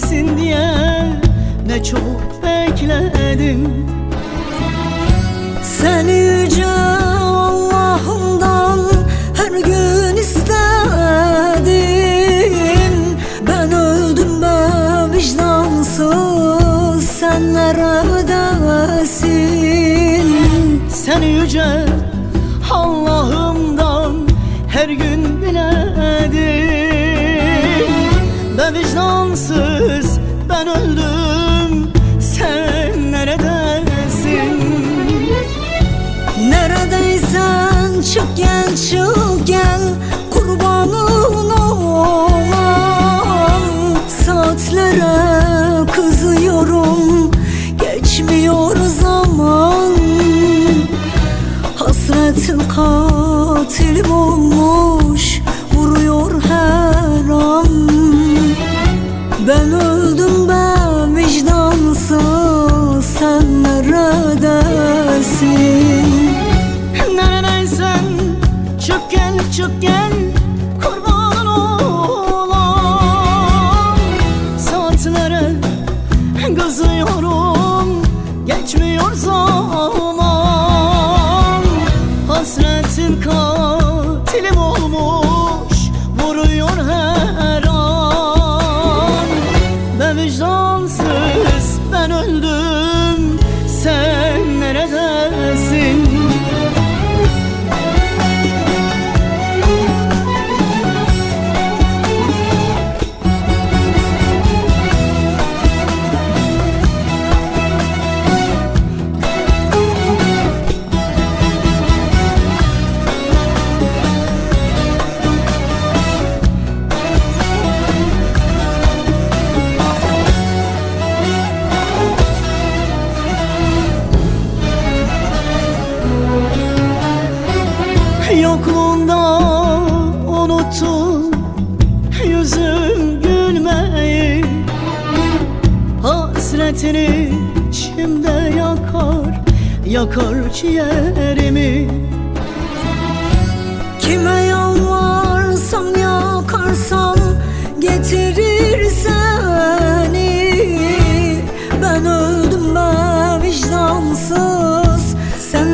gelsin diye ne çok bekledim. Seni yüce Allah'ımdan her gün istedim. Ben öldüm be vicdansız, sen neredesin? Seni yüce Allah'ımdan her gün diledim. Ben vicdansız, ben öldüm, sen neredesin? Neredeysen çık gel, çık gel, kurbanın olan. Saatlere kızıyorum, geçmiyor zaman. Hasretin katilim olmuş, vuruyor her an. Ben öldüm ben vicdansız, sen neredesin? Neredeysen çık gel, çık gel, kurban olan. Saatlere kızıyorum, geçmiyor zaman. Hasretin katilim olmuş, vuruyor her an. Ben vicdansız, ben öldüm, sen neredesin? Yokluğunda unuttum yüzüm gülmeyi. Hasretini içimde yakar, yakar ciğerimi. Kime yalvarsam yakarsam getirir seni. Ben öldüm ben vicdansız, sen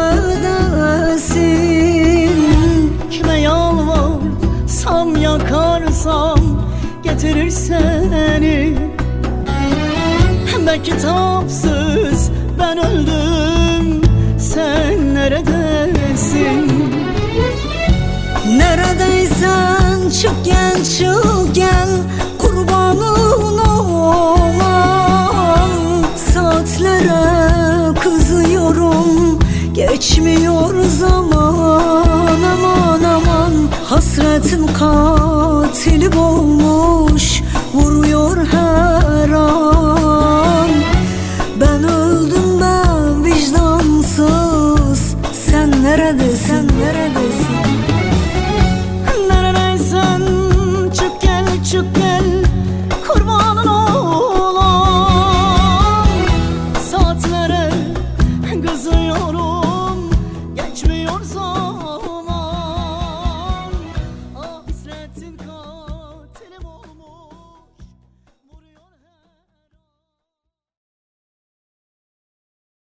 neredesin? Kime yalvarsam yakarsam getirir seni. Ben kitapsız, ben öldüm, sen neredesin? Neredeysen çık gel, çık gel, kurbanın olan. Saatlere kızıyorum, geçmiyor zaman. Aman aman, hasretin katilim olmuş,